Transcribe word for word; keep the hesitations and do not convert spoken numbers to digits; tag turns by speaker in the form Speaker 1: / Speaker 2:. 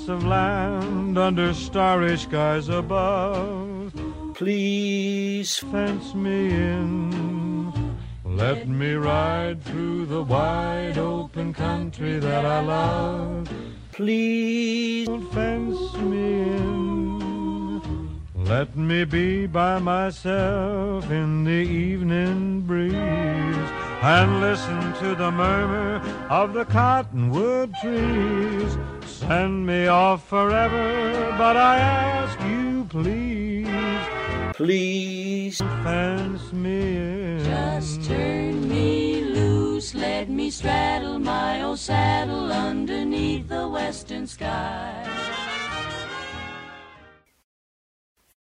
Speaker 1: lots of land under starry skies above.
Speaker 2: Please
Speaker 1: fence me in, let me ride through the wide open country that I love.
Speaker 2: Please
Speaker 1: fence me in, let me be by myself in the evening breeze and listen to the murmur of the cottonwood trees. Send me off forever, but I ask you please,
Speaker 2: please
Speaker 1: fence me in.
Speaker 3: Just turn me loose, let me straddle my old saddle underneath the western sky.